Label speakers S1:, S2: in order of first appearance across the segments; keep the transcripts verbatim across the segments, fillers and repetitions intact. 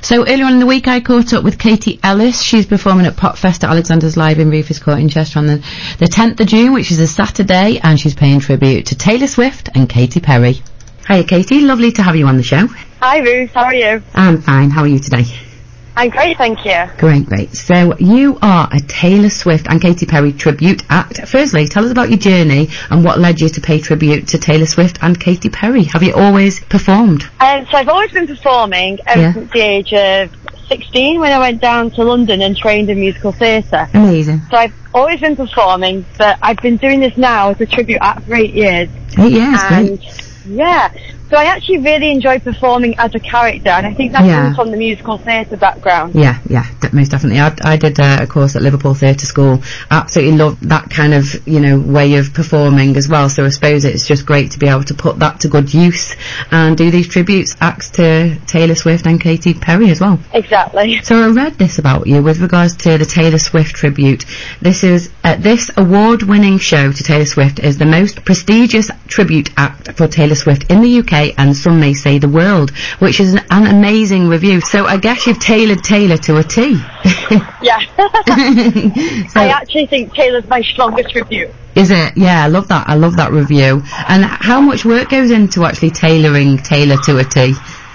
S1: So earlier on in the week I caught up with Katie Ellis. She's performing at Popfest at Alexander's Live in Rufus Court in Chester on the, the tenth of June, which is a Saturday, and she's paying tribute to Taylor Swift and Katy Perry. Hiya Katie, lovely to have you on the show.
S2: Hi Ruth, how are you?
S1: I'm fine, how are you today?
S2: I'm great, thank you.
S1: Great, great. So you are a Taylor Swift and Katy Perry tribute act. Firstly, tell us about your journey and what led you to pay tribute to Taylor Swift and Katy Perry. Have you always performed?
S2: Um, so I've always been performing ever
S1: Yeah.
S2: since the age of sixteen when I went down to London and trained in musical theatre.
S1: Amazing.
S2: So I've always been performing, but I've been doing this now as a tribute act for eight years.
S1: Eight years,
S2: and
S1: great.
S2: yeah, so I actually really enjoy performing as a character, and I think that
S1: Yeah.
S2: comes from the musical theatre background.
S1: Yeah, yeah, d- most definitely. I, I did uh, a course at Liverpool Theatre School. Absolutely loved that kind of, you know, way of performing as well. So I suppose it's just great to be able to put that to good use and do these tributes acts to Taylor Swift and Katy Perry as well.
S2: Exactly.
S1: So I read this about you with regards to the Taylor Swift tribute. This is uh, this award-winning show to Taylor Swift is the most prestigious tribute act for Taylor Swift in the U K and some may say the world, which is an, an amazing review. So I guess you've tailored Taylor to a T.
S2: Yeah.
S1: So,
S2: I actually think Taylor's my strongest tribute.
S1: is it? Yeah, I love that. I love that review. And how much work goes into actually tailoring Taylor to a T?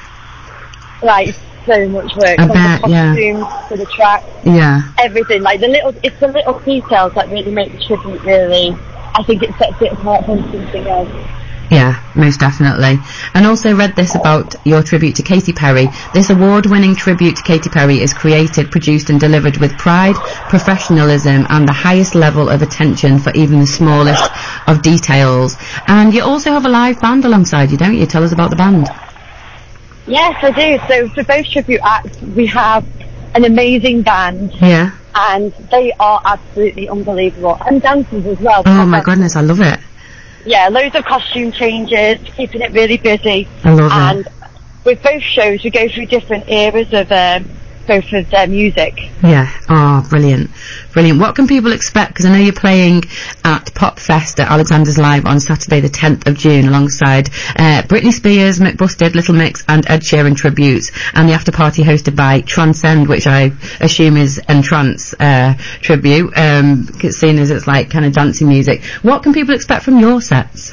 S2: Like, so much work.
S1: I
S2: From
S1: bet,
S2: the
S1: yeah.
S2: costumes to the track.
S1: Yeah.
S2: Everything, like the little, it's the little details that really make the tribute really, I think it sets it apart from something else.
S1: Yeah, most definitely. And also read this about your tribute to Katy Perry. This award-winning tribute to Katy Perry is created, produced and delivered with pride, professionalism and the highest level of attention for even the smallest of details. And you also have a live band alongside you, don't you? Tell us about the band.
S2: Yes, I do. So for both tribute acts, we have an amazing band.
S1: Yeah.
S2: And they are absolutely unbelievable. And dancers as well.
S1: Oh my goodness, I love it.
S2: Yeah, loads of costume changes, keeping it really busy.
S1: I love
S2: and
S1: it.
S2: with both shows, we go through different eras of um, both of their music.
S1: Yeah. Oh, brilliant. Brilliant. What can people expect? Because I know you're playing at Popfest at Alexander's Live on Saturday the tenth of June alongside uh, Britney Spears, Mick Busted, Little Mix and Ed Sheeran tributes, and the after party hosted by Transcend, which I assume is Entrance uh, tribute, um, seeing as it's like kind of dancing music. What can people expect from your sets?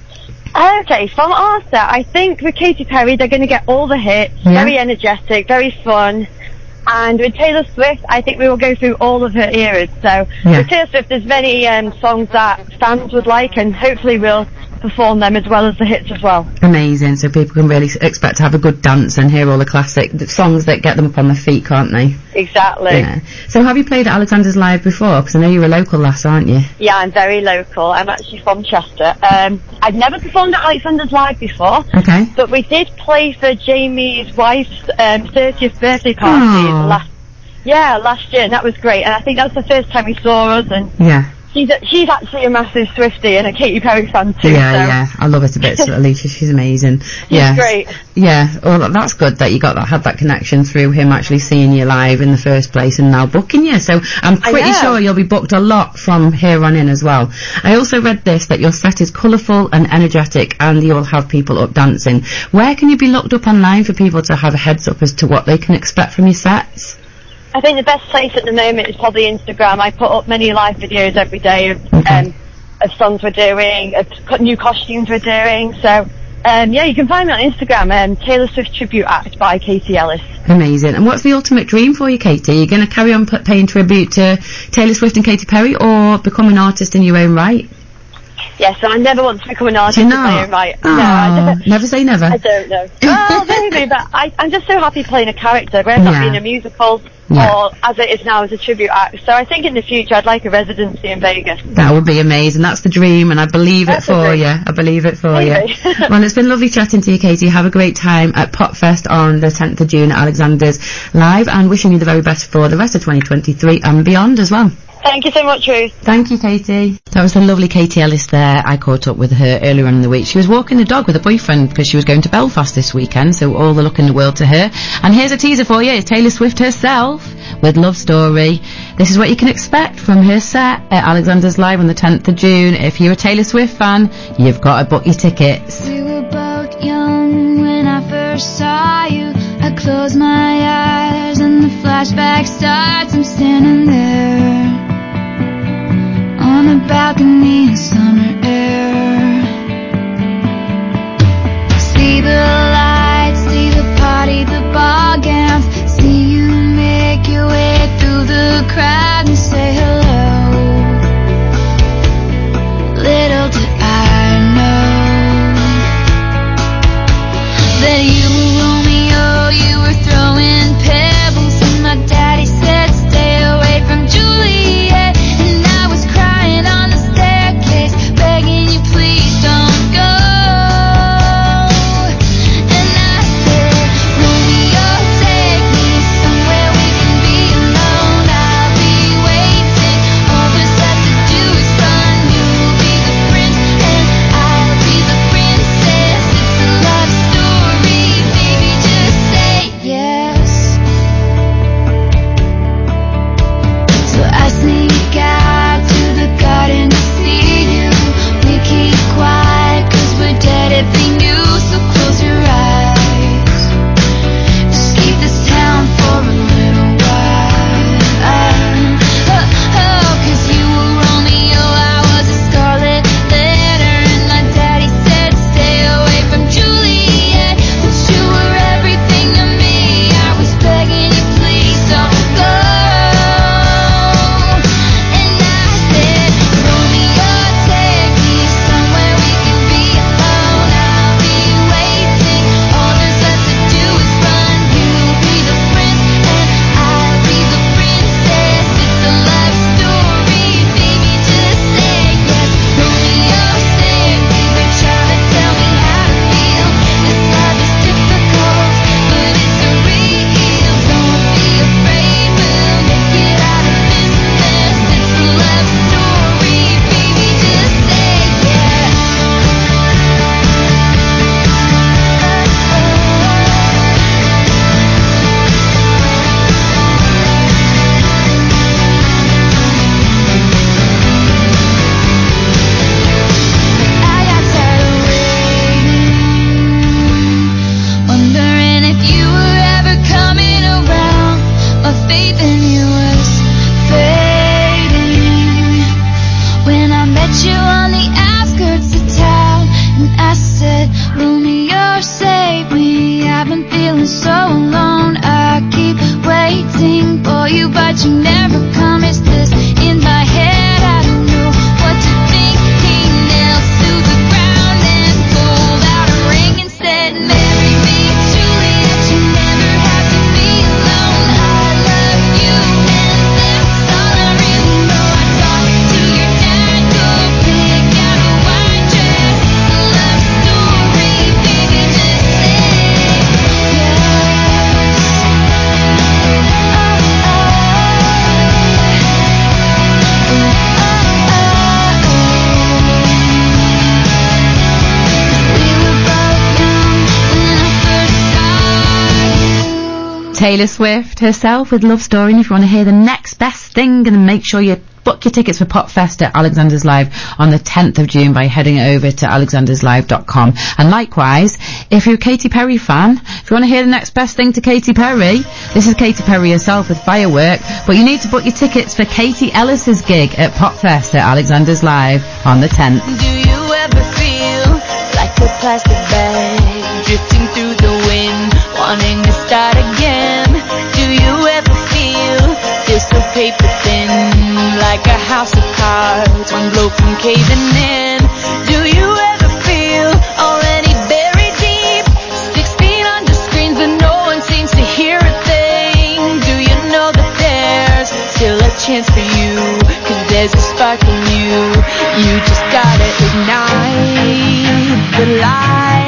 S2: Okay, from our set, I think with Katy Perry, they're going to get all the hits,
S1: Yeah.
S2: very energetic, very fun. And with Taylor Swift, I think we will go through all of her eras. So
S1: Yeah.
S2: with Taylor Swift, there's many um, songs that fans would like, and hopefully we'll perform them as well as the hits as well.
S1: Amazing. So people can really s- expect to have a good dance and hear all the classic the songs that get them up on their feet, can't they?
S2: Exactly.
S1: Yeah. So have you played at Alexander's Live before? Because I know you're a local lass, aren't you?
S2: Yeah, I'm very local. I'm actually from Chester. Um, I've never performed at Alexander's Live before,
S1: Okay.
S2: but we did play for Jamie's wife's um, thirtieth birthday party
S1: Aw.
S2: last, yeah, last year, and that was great. And I think that was the first time he saw us, and
S1: Yeah.
S2: she's a, she's actually a massive Swiftie and a Katy Perry fan too.
S1: Yeah,
S2: so
S1: yeah. I love her to bits, Alicia. She's amazing. Yeah.
S2: great.
S1: Yeah. Well, that's good that you got that, had that connection through him actually seeing you live in the first place and now booking you. So I'm
S2: I
S1: pretty
S2: know.
S1: sure you'll be booked a lot from here on in as well. I also read this, that your set is colourful and energetic and you will have people up dancing. Where can you be looked up online for people to have a heads up as to what they can expect from your sets?
S2: I think the best place at the moment is probably Instagram. I put up many live videos every day of,
S1: Okay.
S2: um, of songs we're doing, of co- new costumes we're doing. So, um, yeah, you can find me on Instagram, um, Taylor Swift Tribute Act by Katie Ellis.
S1: Amazing. And what's the ultimate dream for you, Katie? Are you going to carry on p- paying tribute to Taylor Swift and Katy Perry, or become an artist in your own right?
S2: Yes, so I never want to become an artist
S1: Do you
S2: in
S1: not?
S2: my own right.
S1: Oh,
S2: No, I don't,
S1: never say never.
S2: I don't know. Oh, maybe, but I, I'm just so happy playing a character, whether
S1: Yeah.
S2: that be in a musical
S1: Yeah.
S2: or as it is now as a tribute act. So I think in the future I'd like a residency in Vegas.
S1: That would be amazing. That's the dream, and I believe
S2: That's
S1: it
S2: the
S1: for
S2: dream.
S1: you. I believe it for
S2: Maybe.
S1: you. Well, it's been lovely chatting to you, Katie. Have a great time at Popfest on the tenth of June at Alexander's Live, and wishing you the very best for the rest of twenty twenty-three and beyond as well.
S2: Thank you so much, Ruth.
S1: Thank you, Katie. That was the lovely Katie Ellis there. I caught up with her earlier on in the week. She was walking the dog with a boyfriend because she was going to Belfast this weekend, so all the luck in the world to her. And here's a teaser for you. It's Taylor Swift herself with Love Story. This is what you can expect from her set at Alexander's Live on the tenth of June. If you're a Taylor Swift fan, you've got to book your tickets.
S3: We were both young when I first saw you. I close my eyes and the flashback starts. I'm standing there on a balcony in summer air. See the lights, see the party, the ball gowns. See you make your way through the crowd and say hello. Little did I know that you were Romeo, you were throwing pebbles, and my daddy said stay away from Juliet, and I was crying on the staircase, begging you please don't go. And I said, Romeo, take me somewhere we can be alone. I'll be waiting, all there's left to do is run. You'll be the prince and I'll be the princess. It's a love story, baby, just say yes. So I sneak out to the garden to see you. We keep quiet cause we're dead if they knew. So close your eyes, just keep this town for a little while. Oh, oh, cause you were Romeo, I was a scarlet letter, and my daddy said stay away from Juliet, but you were everything to me. I was begging you please don't go. And I said, Romeo, take me somewhere we can be alone. I'll be waiting, all there's left to do is run. You'll be the prince and I'll be the princess. It's a love story, baby, just say yes. Romeo, say they're trying to tell me how to feel. This love is difficult, but it's a real. Don't be afraid, we'll make it out of business. It's a love story, baby, just say yes. I got tired of waiting, wondering if you were ever coming around. My faith in you was fading when I met you on the outskirts of town, and I said, Romeo, save me. I've been feeling so alone. I keep waiting for you, but you never come. Is this in my head? I don't know what to think. He nails to the ground and pulled out a ring and said, marry me, Juliet. You never have to be alone. I love you, and that's all I really know. I talked to your dad, go pick out a white dress. It's a love story, baby, just say yes.
S1: Taylor Swift herself with Love Story. And if you want to hear the next best thing, then make sure you book your tickets for Popfest at Alexander's Live on the tenth of June by heading over to alexanders live dot com. And likewise, if you're a Katy Perry fan, if you want to hear the next best thing to Katy Perry, this is Katy Perry herself with Firework, but you need to book your tickets for Katie Ellis's gig at Popfest at Alexander's Live on the tenth.
S3: Do you ever feel like a plastic bag drifting through the wind, wanting to start again? Do you ever feel this so paper thin, like a house of cards, one blow from caving in? Do you ever feel already buried deep, six feet under screens but no one seems to hear a thing? Do you know that there's still a chance for you, cause there's a spark in you, you just gotta ignite the light.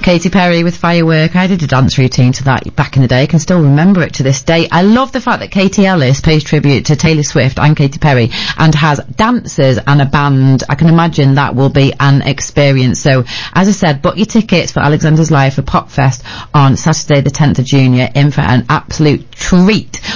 S1: Katy Perry with Firework. I did a dance routine to that back in the day. I can still remember it to this day. I love the fact that Katie Ellis pays tribute to Taylor Swift and Katy Perry and has dancers and a band. I can imagine that will be an experience. So, as I said, book your tickets for Alexander's Live for Pop Fest on Saturday the tenth of June. You're in for an absolute treat.